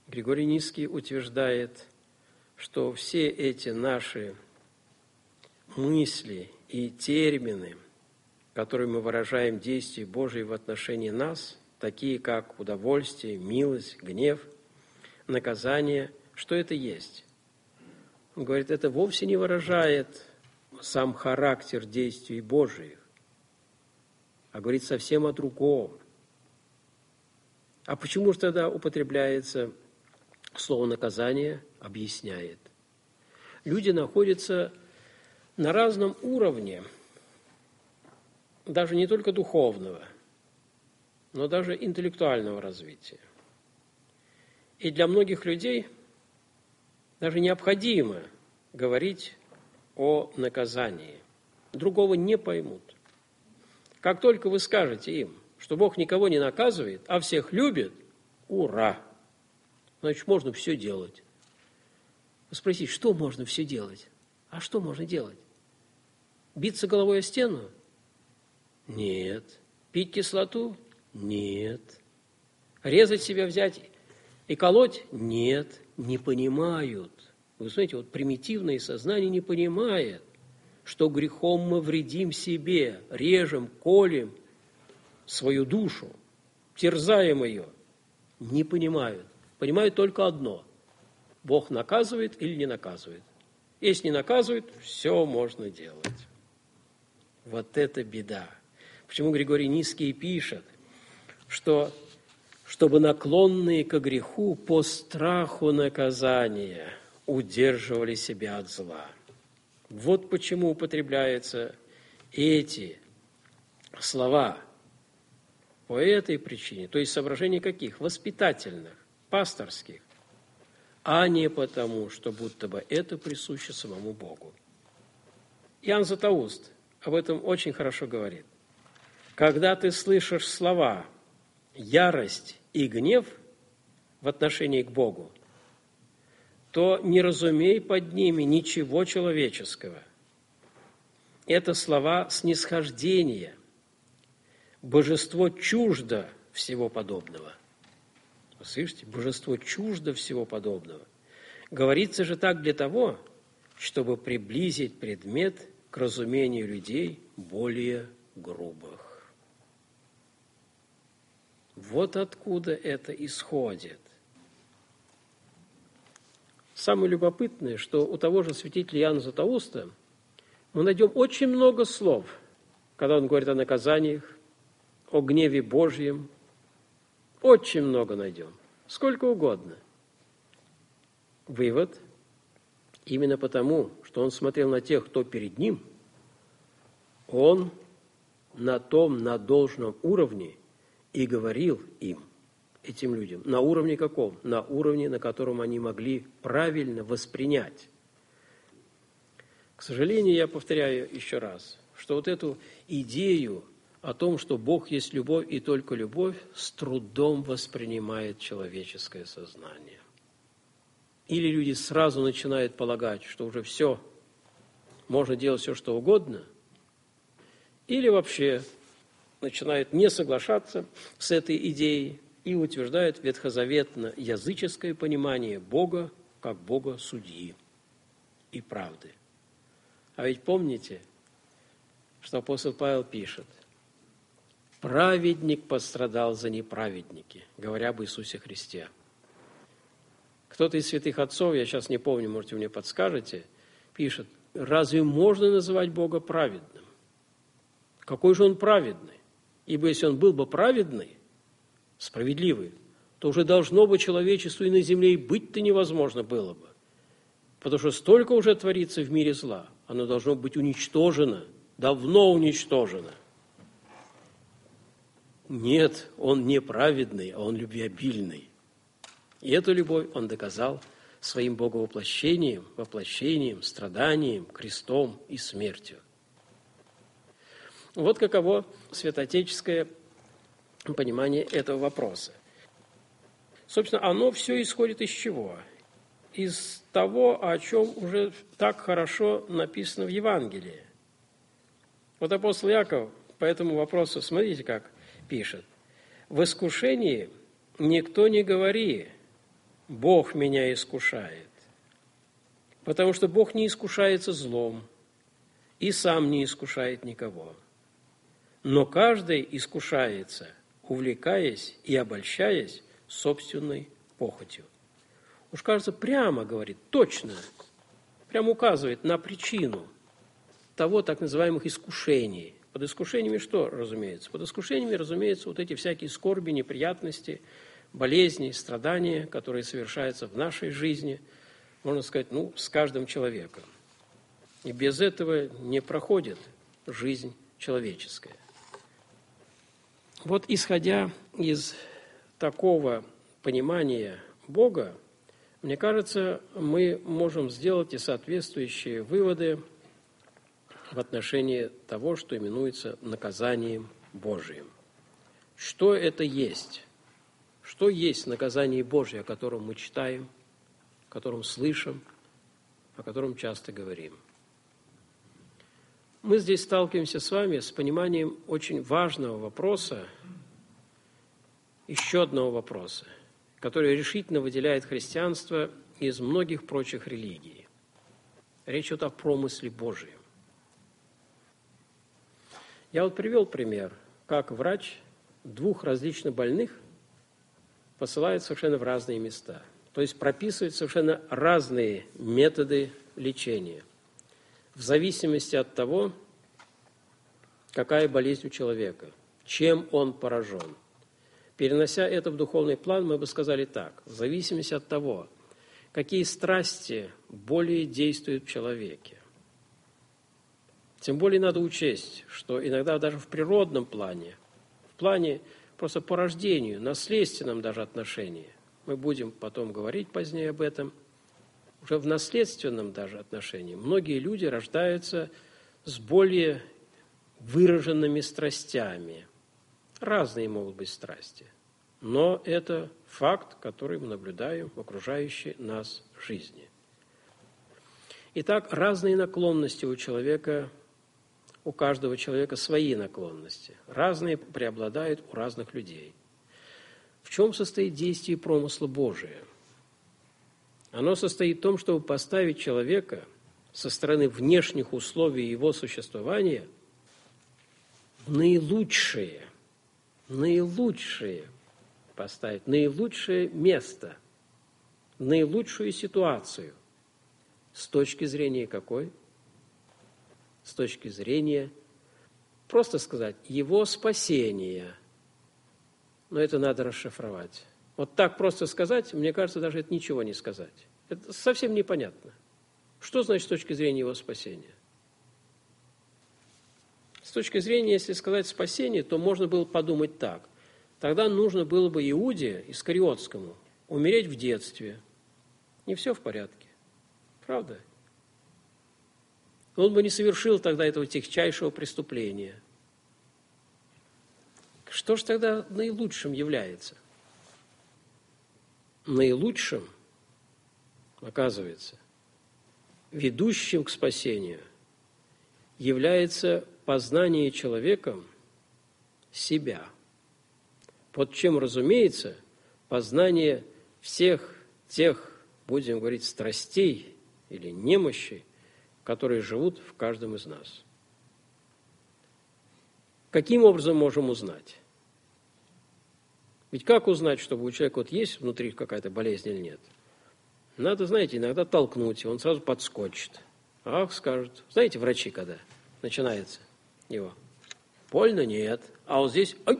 Григорий Низкий утверждает, что все эти наши мысли и термины, которые мы выражаем действия Божьи в отношении нас, такие как удовольствие, милость, гнев, наказание, что это есть? Он говорит, это вовсе не выражает сам характер действий Божьих, а говорит совсем о другом. А почему же тогда употребляется слово «наказание»? Объясняет. Люди находятся на разном уровне, даже не только духовного, но даже интеллектуального развития. И для многих людей даже необходимо говорить о наказании. Другого не поймут. Как только вы скажете им, что Бог никого не наказывает, а всех любит, ура! Значит, можно все делать. Спросить, что можно все делать? А что можно делать? Биться головой о стену? Нет. Пить кислоту? Нет. Резать себя взять и колоть? Нет. Не понимают. Вы знаете, вот примитивное сознание не понимает, что грехом мы вредим себе, режем, колем свою душу, терзаем ее. Не понимают. Понимают только одно. Бог наказывает или не наказывает. Если не наказывает, все можно делать. Вот это беда. Почему Григорий Низкий пишет, что чтобы наклонные ко греху по страху наказания удерживали себя от зла. Вот почему употребляются эти слова по этой причине, то есть соображений каких? Воспитательных, пасторских, а не потому, что будто бы это присуще самому Богу. Иоанн Златоуст об этом очень хорошо говорит. Когда ты слышишь слова ярость и гнев в отношении к Богу, то не разумей под ними ничего человеческого. Это слова снисхождения. Божество чуждо всего подобного. Вы слышите? Божество чуждо всего подобного. Говорится же так для того, чтобы приблизить предмет к разумению людей более грубых. Вот откуда это исходит. Самое любопытное, что у того же святителя Иоанна Златоуста мы найдем очень много слов, когда он говорит о наказаниях, о гневе Божьем. Очень много найдем. Сколько угодно. Вывод. Именно потому, что он смотрел на тех, кто перед ним, он на должном уровне и говорил им, этим людям. На уровне каком? На уровне, на котором они могли правильно воспринять. К сожалению, я повторяю еще раз, что вот эту идею о том, что Бог есть любовь и только любовь, с трудом воспринимает человеческое сознание. Или люди сразу начинают полагать, что уже все, можно делать все, что угодно, или вообще начинают не соглашаться с этой идеей и утверждают ветхозаветно-языческое понимание Бога как Бога-судьи и правды. А ведь помните, что апостол Павел пишет: «Праведник пострадал за неправедники», говоря об Иисусе Христе. Кто-то из святых отцов, я сейчас не помню, может, вы мне подскажете, пишет: «Разве можно называть Бога праведным? Какой же Он праведный? Ибо если Он был бы праведный, справедливый, то уже должно бы человечеству и на земле и быть-то невозможно было бы. Потому что столько уже творится в мире зла, оно должно быть уничтожено, давно уничтожено». Нет, Он не праведный, а Он любвеобильный. И эту любовь Он доказал своим боговоплощением, воплощением, страданием, крестом и смертью. Вот каково святоотеческое понимание этого вопроса. Собственно, оно все исходит из чего? Из того, о чем уже так хорошо написано в Евангелии. Вот апостол Иаков по этому вопросу, смотрите, как пишет: «В искушении никто не говори, Бог меня искушает. Потому что Бог не искушается злом и сам не искушает никого. Но каждый искушается, увлекаясь и обольщаясь собственной похотью. Уж кажется, прямо говорит, точно, прямо указывает на причину того так называемых искушений. Под искушениями что, разумеется? Под искушениями, разумеется, вот эти всякие скорби, неприятности, болезни, страдания, которые совершаются в нашей жизни, можно сказать, с каждым человеком. И без этого не проходит жизнь человеческая. Вот исходя из такого понимания Бога, мне кажется, мы можем сделать и соответствующие выводы в отношении того, что именуется наказанием Божиим. Что это есть? Что есть наказание Божие, о котором мы читаем, о котором слышим, о котором часто говорим? Мы здесь сталкиваемся с вами с пониманием очень важного вопроса, еще одного вопроса, который решительно выделяет христианство из многих прочих религий. Речь идет о промысле Божьем. Я вот привел пример, как врач двух различных больных посылает совершенно в разные места. То есть прописывает совершенно разные методы лечения, в зависимости от того, какая болезнь у человека, чем он поражен. Перенося это в духовный план, мы бы сказали так: в зависимости от того, какие страсти более действуют в человеке. Тем более надо учесть, что иногда даже в природном плане, в плане просто по рождению, наследственном даже отношении, мы будем потом говорить позднее об этом, уже в наследственном даже отношении, многие люди рождаются с более выраженными страстями. Разные могут быть страсти, но это факт, который мы наблюдаем в окружающей нас жизни. Итак, разные наклонности у человека, у каждого человека свои наклонности. Разные преобладают у разных людей. В чем состоит действие промысла Божия? Оно состоит в том, чтобы поставить человека со стороны внешних условий его существования в наилучшее поставить, наилучшее место, наилучшую ситуацию. С точки зрения какой? С точки зрения, просто сказать, его спасения. Но это надо расшифровать. Вот так просто сказать, мне кажется, даже это ничего не сказать. Это совсем непонятно. Что значит с точки зрения его спасения? С точки зрения, если сказать спасение, то можно было подумать так. Тогда нужно было бы Иуде Искариотскому умереть в детстве. Не все в порядке. Правда? Он бы не совершил тогда этого тягчайшего преступления. Что же тогда наилучшим является? Наилучшим, оказывается, ведущим к спасению является познание человеком себя. Под чем, разумеется, познание всех тех, будем говорить, страстей или немощей, которые живут в каждом из нас. Каким образом можем узнать? Ведь как узнать, чтобы у человека вот есть внутри какая-то болезнь или нет? Надо, знаете, иногда толкнуть, и он сразу подскочит. Ах, скажет. Знаете, врачи когда начинается его? Больно? Нет. А вот здесь... Ой!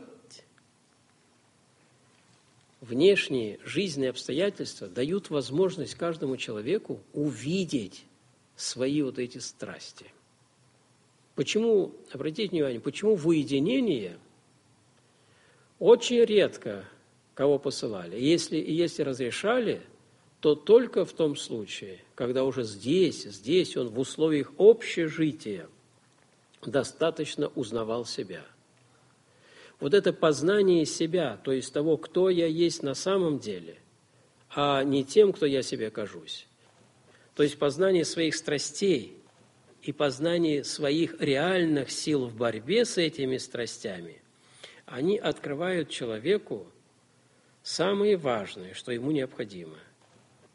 Внешние жизненные обстоятельства дают возможность каждому человеку увидеть свои вот эти страсти. Почему, обратите внимание, почему в уединение очень редко кого посылали? Если разрешали, то только в том случае, когда уже здесь он в условиях общежития достаточно узнавал себя. Вот это познание себя, то есть того, кто я есть на самом деле, а не тем, кто я себе кажусь. То есть познание своих страстей и познание своих реальных сил в борьбе с этими страстями, они открывают человеку самое важное, что ему необходимо.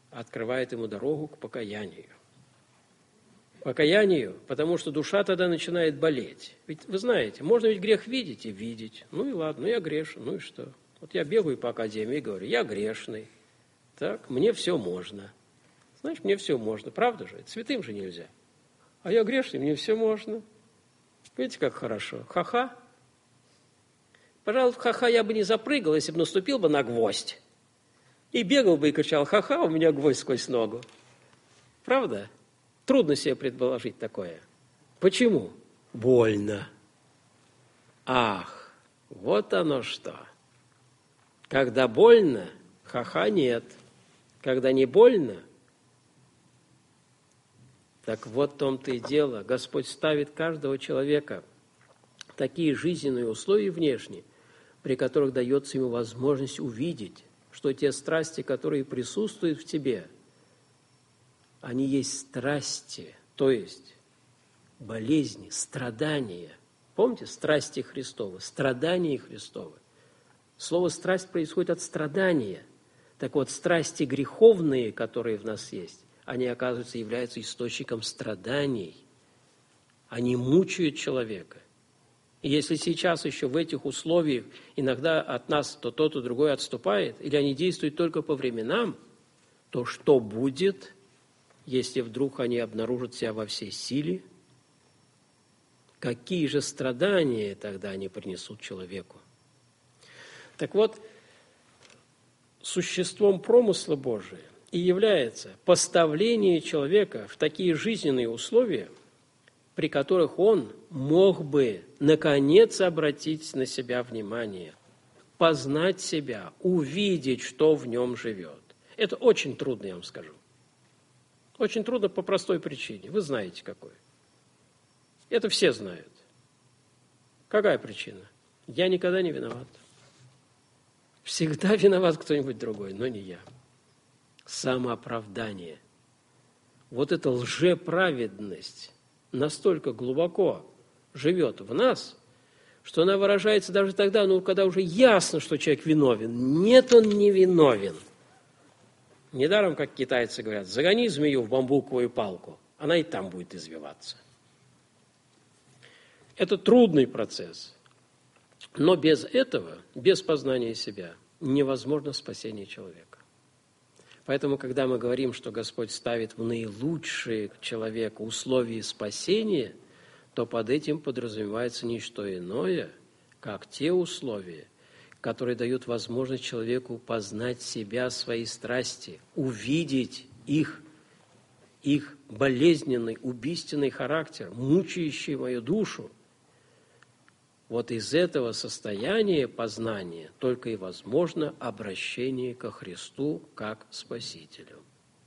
открывает ему дорогу к покаянию. Покаянию, потому что душа тогда начинает болеть. Ведь вы знаете, можно ведь грех видеть и видеть. Ну и ладно, я грешен, ну и что? Вот я бегаю по академии и говорю, я грешный. Так, мне все можно. Значит, мне все можно, правда же? Святым же нельзя. А я грешный, мне все можно. Видите, как хорошо. Ха-ха. Пожалуй, ха-ха я бы не запрыгал, если бы наступил бы на гвоздь. И бегал бы и кричал, ха-ха, у меня гвоздь сквозь ногу. Правда? Трудно себе предположить такое. Почему? Больно. Ах, вот оно что. Когда больно, ха-ха нет. Когда не больно, так вот в том-то и дело. Господь ставит каждого человека в такие жизненные условия внешние, при которых дается ему возможность увидеть, что те страсти, которые присутствуют в тебе, они есть страсти, то есть болезни, страдания. Помните, страсти Христовы, страдания Христовы. Слово «страсть» происходит от страдания. Так вот, страсти греховные, которые в нас есть, они, оказывается, являются источником страданий. Они мучают человека. И если сейчас еще в этих условиях иногда от нас то тот, то другой отступает, или они действуют только по временам, то что будет, если вдруг они обнаружат себя во всей силе? Какие же страдания тогда они принесут человеку? Так вот, существом промысла Божия и является поставление человека в такие жизненные условия, при которых он мог бы, наконец, обратить на себя внимание, познать себя, увидеть, что в нем живет. Это очень трудно, я вам скажу. Очень трудно по простой причине. Вы знаете, какой. Это все знают. Какая причина? Я никогда не виноват. Всегда виноват кто-нибудь другой, но не я. Самооправдание. Вот эта лжеправедность настолько глубоко живет в нас, что она выражается даже тогда, когда уже ясно, что человек виновен. Нет, он не виновен. Недаром, как китайцы говорят, загони змею в бамбуковую палку, она и там будет извиваться. Это трудный процесс. Но без этого, без познания себя, невозможно спасение человека. Поэтому, когда мы говорим, что Господь ставит в наилучшие человеку условия спасения, то под этим подразумевается не что иное, как те условия, которые дают возможность человеку познать себя, свои страсти, увидеть их болезненный, убийственный характер, мучающий мою душу. Вот из этого состояния познания только и возможно обращение ко Христу как Спасителю.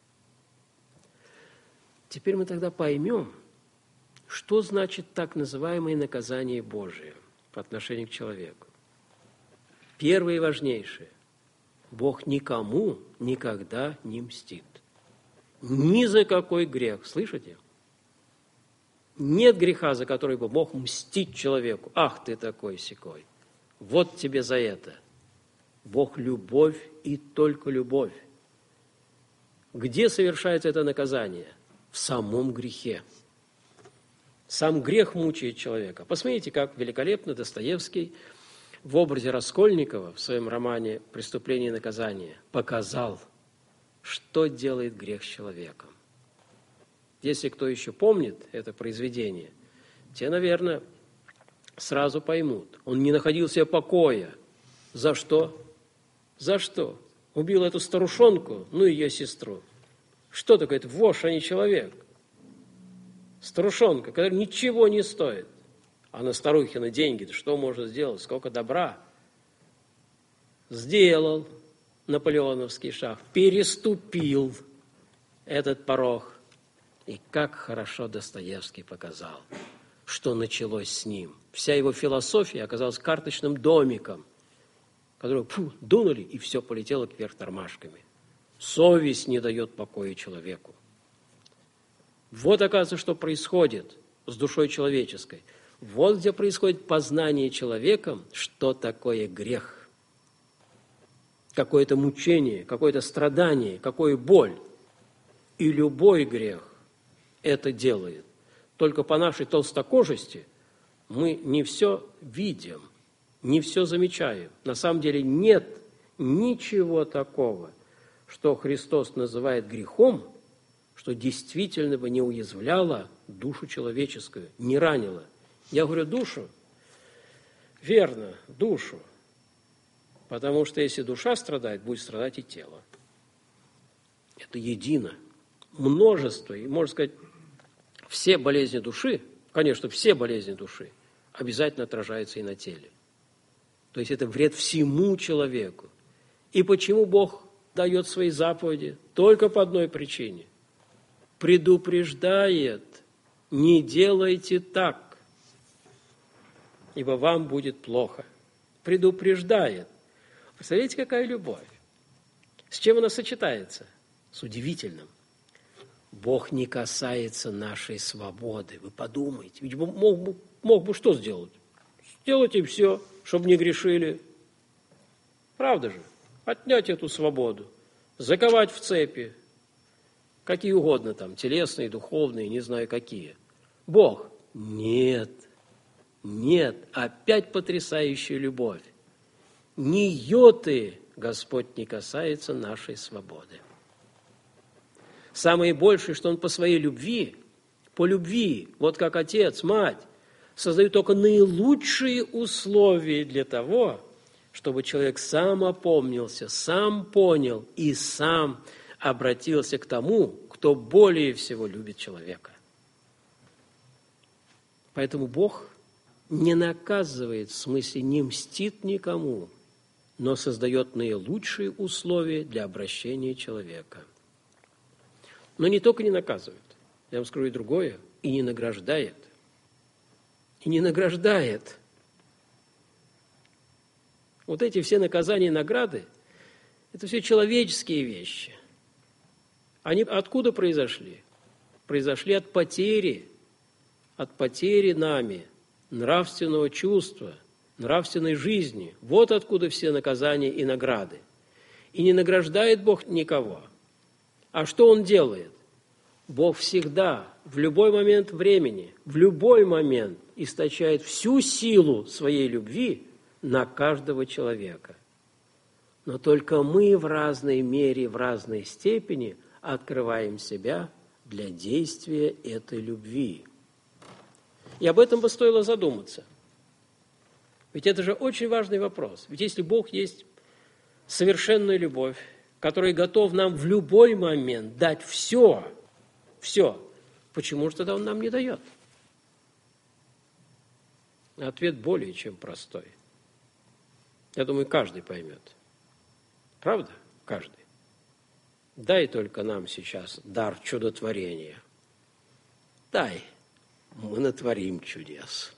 Теперь мы тогда поймем, что значит так называемое наказание Божие по отношению к человеку. Первое и важнейшее. Бог никому никогда не мстит. Ни за какой грех. Слышите? Нет греха, за который бы мог мстить человеку. Ах, ты такой-сякой. Вот тебе за это. Бог – любовь и только любовь. Где совершается это наказание? В самом грехе. Сам грех мучает человека. Посмотрите, как великолепно Достоевский в образе Раскольникова в своем романе «Преступление и наказание» показал, что делает грех с человеком. Если кто еще помнит это произведение, те, наверное, сразу поймут. Он не находил себе покоя. За что? За что? Убил эту старушонку, ну и ее сестру. Что такое? Это вошь, а не человек. Старушонка, которая ничего не стоит. А на старухины деньги что можно сделать? Сколько добра? Сделал наполеоновский шаг, переступил этот порог. И как хорошо Достоевский показал, что началось с ним. Вся его философия оказалась карточным домиком, который дунули, и все полетело кверх тормашками. Совесть не дает покоя человеку. Вот, оказывается, что происходит с душой человеческой. Вот где происходит познание человеком, что такое грех. Какое-то мучение, какое-то страдание, какое боль. и любой грех это делает. Только по нашей толстокожести мы не все видим, не все замечаем. На самом деле нет ничего такого, что Христос называет грехом, что действительно бы не уязвляло душу человеческую, не ранило. Я говорю душу, верно, душу, потому что если душа страдает, будет страдать и тело. Это едино. Множество, и можно сказать, все болезни души, конечно, все болезни души обязательно отражаются и на теле. То есть это вред всему человеку. И почему Бог дает свои заповеди? Только по одной причине. Предупреждает, не делайте так, ибо вам будет плохо. Предупреждает. Представляете, какая любовь? С чем она сочетается? С удивительным. Бог не касается нашей свободы. Вы подумайте. Ведь мог бы что сделать? Сделать им все, чтобы не грешили. Правда же? Отнять эту свободу, заковать в цепи, какие угодно там, телесные, духовные, не знаю какие. Бог? Нет, опять потрясающая любовь. Ни йоты Господь не касается нашей свободы. Самое большее, что Он по своей любви, по любви, вот как отец, мать, создают только наилучшие условия для того, чтобы человек сам опомнился, сам понял и сам обратился к тому, кто более всего любит человека. Поэтому Бог не наказывает, в смысле не мстит никому, но создает наилучшие условия для обращения человека. Но не только не наказывает, я вам скажу и другое, и не награждает. И не награждает. Вот эти все наказания и награды, это все человеческие вещи. Они откуда произошли? Произошли от потери нами нравственного чувства, нравственной жизни. Вот откуда все наказания и награды. И не награждает Бог никого. А что Он делает? Бог всегда, в любой момент времени, в любой момент источает всю силу своей любви на каждого человека. Но только мы в разной мере, в разной степени открываем себя для действия этой любви. И об этом бы стоило задуматься. Ведь это же очень важный вопрос. Ведь если Бог есть совершенная любовь, который готов нам в любой момент дать все, почему же тогда Он нам не дает? Ответ более чем простой. Я думаю, каждый поймет. Правда? Каждый. Дай только нам сейчас дар чудотворения. Дай, мы натворим чудес.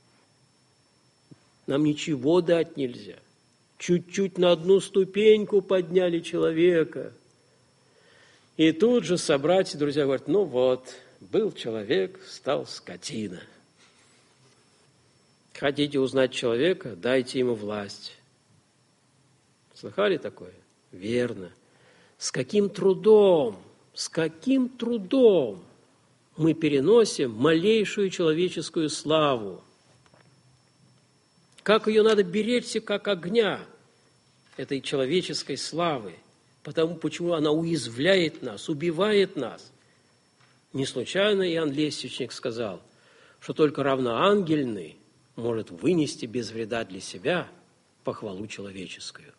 Нам ничего дать нельзя. Чуть-чуть на одну ступеньку подняли человека. И тут же собратья, друзья, говорят, ну вот, был человек, стал скотина. Хотите узнать человека, дайте ему власть. Слыхали такое? Верно. С каким трудом мы переносим малейшую человеческую славу. Как ее надо беречься, как огня, этой человеческой славы. Почему она уязвляет нас, убивает нас. Не случайно Иоанн Лествичник сказал, что только равноангельный может вынести без вреда для себя похвалу человеческую.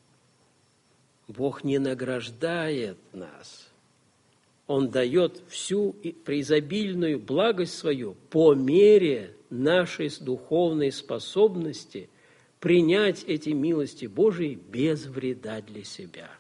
Бог не награждает нас. Он дает всю преизобильную благость свою по мере нашей духовной способности принять эти милости Божии без вреда для себя.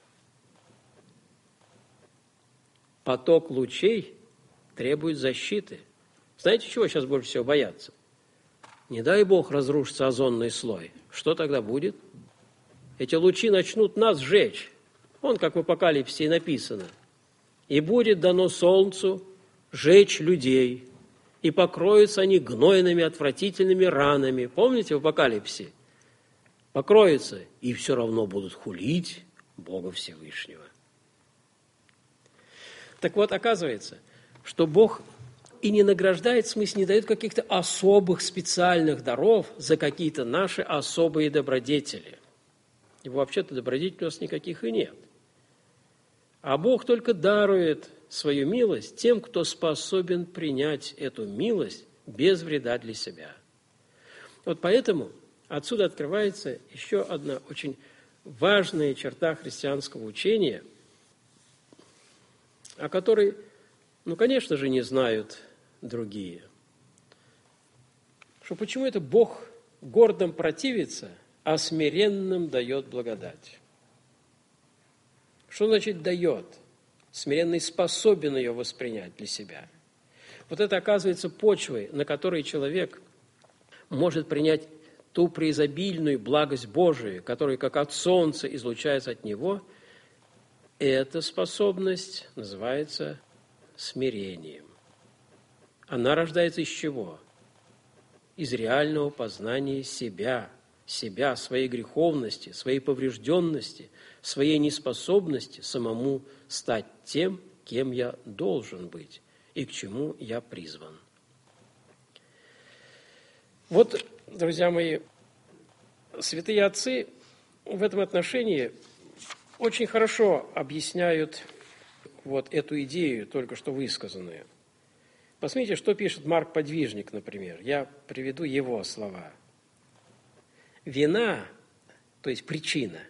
Поток лучей требует защиты. Знаете, чего сейчас больше всего боятся? Не дай Бог разрушится озонный слой. Что тогда будет? Эти лучи начнут нас сжечь. Вон, как в Апокалипсисе и написано. «И будет дано солнцу жечь людей, и покроются они гнойными, отвратительными ранами». Помните в Апокалипсисе? Покроются, и все равно будут хулить Бога Всевышнего. Так вот, оказывается, что Бог и не награждает, в смысле, не дает каких-то особых специальных даров за какие-то наши особые добродетели. И вообще-то добродетелей у нас никаких и нет. А Бог только дарует свою милость тем, кто способен принять эту милость без вреда для себя. Вот поэтому отсюда открывается еще одна очень важная черта христианского учения, о которой, конечно же, не знают другие. Что почему это Бог гордым противится, а смиренным дает благодать? Что значит «дает»? Смиренный способен ее воспринять для себя. Вот это оказывается почвой, на которой человек может принять ту преизобильную благость Божию, которая, как от солнца, излучается от него. Эта способность называется смирением. Она рождается из чего? Из реального познания себя, своей греховности, своей поврежденности, своей неспособности самому стать тем, кем я должен быть и к чему я призван. Вот, друзья мои, святые отцы в этом отношении очень хорошо объясняют вот эту идею, только что высказанную. Посмотрите, что пишет Марк Подвижник, например. Я приведу его слова. Вина, то есть причина,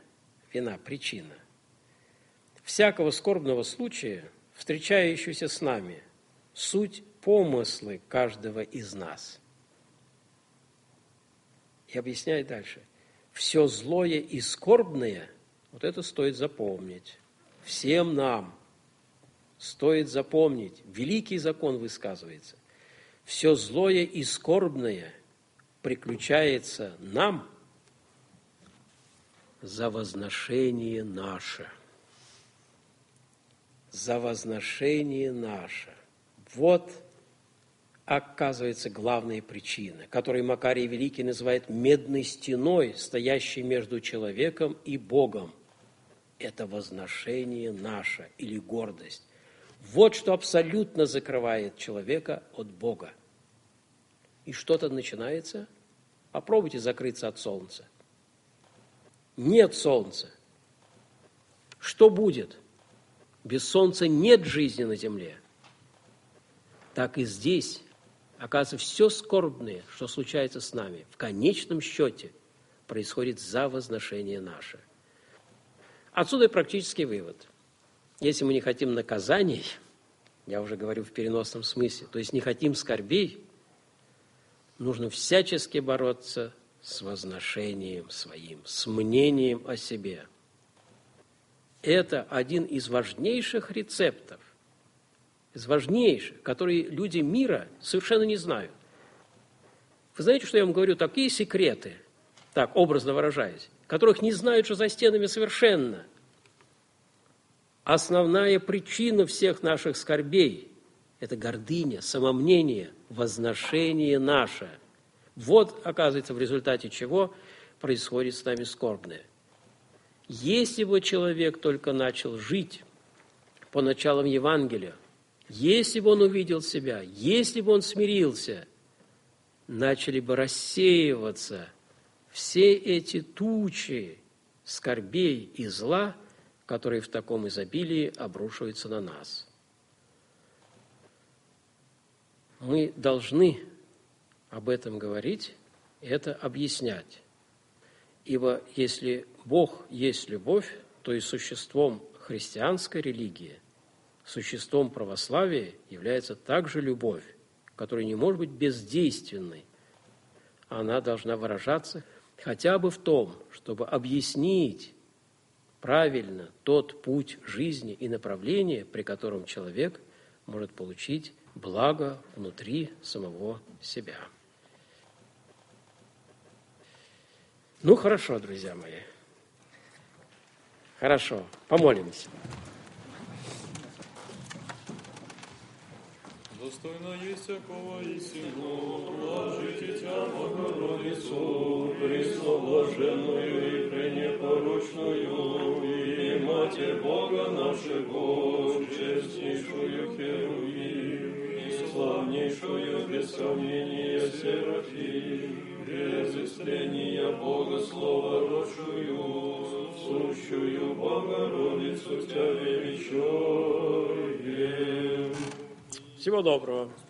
всякого скорбного случая, встречающегося с нами, суть помыслы каждого из нас. И объясняет дальше. Все злое и скорбное, вот это стоит запомнить. Всем нам стоит запомнить. Великий закон высказывается. Все злое и скорбное приключается нам за возношение наше. За возношение наше. Вот, оказывается, главная причина, которую Макарий Великий называет медной стеной, стоящей между человеком и Богом. Это возношение наше или гордость. Вот что абсолютно закрывает человека от Бога. И что-то начинается. Попробуйте закрыться от солнца. Нет солнца. Что будет? Без солнца нет жизни на земле. Так и здесь, оказывается, все скорбное, что случается с нами, в конечном счете происходит за возношение наше. Отсюда и практический вывод. Если мы не хотим наказаний, я уже говорю в переносном смысле, то есть не хотим скорбей, нужно всячески бороться с возношением своим, с мнением о себе. Это один из важнейших рецептов, которые люди мира совершенно не знают. Вы знаете, что я вам говорю? Такие секреты, так образно выражаясь, которых не знают, что за стенами совершенно. Основная причина всех наших скорбей – это гордыня, самомнение, возношение наше. Вот, оказывается, в результате чего происходит с нами скорбное. Если бы человек только начал жить по началам Евангелия, если бы он увидел себя, если бы он смирился, начали бы рассеиваться все эти тучи скорбей и зла, которые в таком изобилии обрушиваются на нас. Мы должны об этом говорить и это объяснять. Ибо если Бог есть любовь, то и существом христианской религии, существом православия является также любовь, которая не может быть бездейственной. Она должна выражаться хотя бы в том, чтобы объяснить правильно тот путь жизни и направление, при котором человек может получить благо внутри самого себя. Ну, хорошо, друзья мои. Хорошо, помолимся. Достойно есть всякого истину, положите Тебя, Богородицу, пресноблаженную и пренепорочную, и Матерь Бога нашего, честнейшую Херувим, и славнейшую без сравнения Серафим, без истления Бога Слова родшую, сущую Богородицу Тебя величаем. Всего доброго.